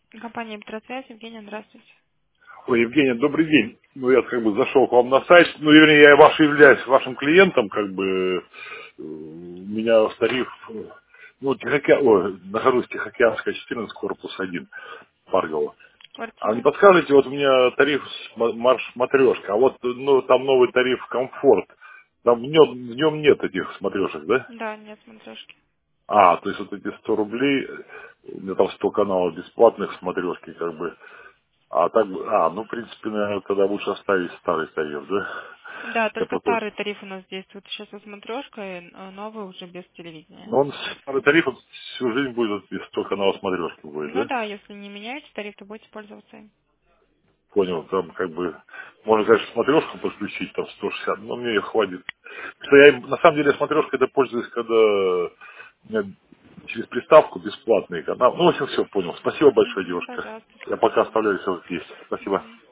Компания Петросвязь, Евгения, здравствуйте. Ой, Евгений, добрый день. Ну, я как бы зашел к вам на сайт. Ну, вернее, я являюсь вашим клиентом, как бы у меня тариф, нахожусь в Тихоокеанская 14, корпус 1, Паргола. А не Квартира? подскажете, вот у меня тариф матрешка, а вот ну, там новый тариф комфорт. Там в нем нет этих смотрешек, да? Да, нет смотрешки. То есть вот эти 100 рублей, у меня там 100 каналов бесплатных смотрешки, как бы. Ну, в принципе, наверное, тогда лучше оставить старый тариф, да? Да, Я только просто... старый тариф у нас действует. Сейчас со смотрешкой, новый уже без телевидения. Но он старый тариф, он всю жизнь будет, если 100 каналов смотрешки будет, Ну да? да, если не меняете тариф, то будете пользоваться им. Понял, там как бы... Можно, конечно, смотрешку подключить, там 160, но мне ее хватит. Потому что на самом деле, смотрешкой это пользуюсь, когда у меня через приставку бесплатный канал. Ну, в общем, все, понял. Спасибо большое, Угу, девушка. пожалуйста, Я всего пока доброго. оставляю все как есть. Спасибо. Мгм.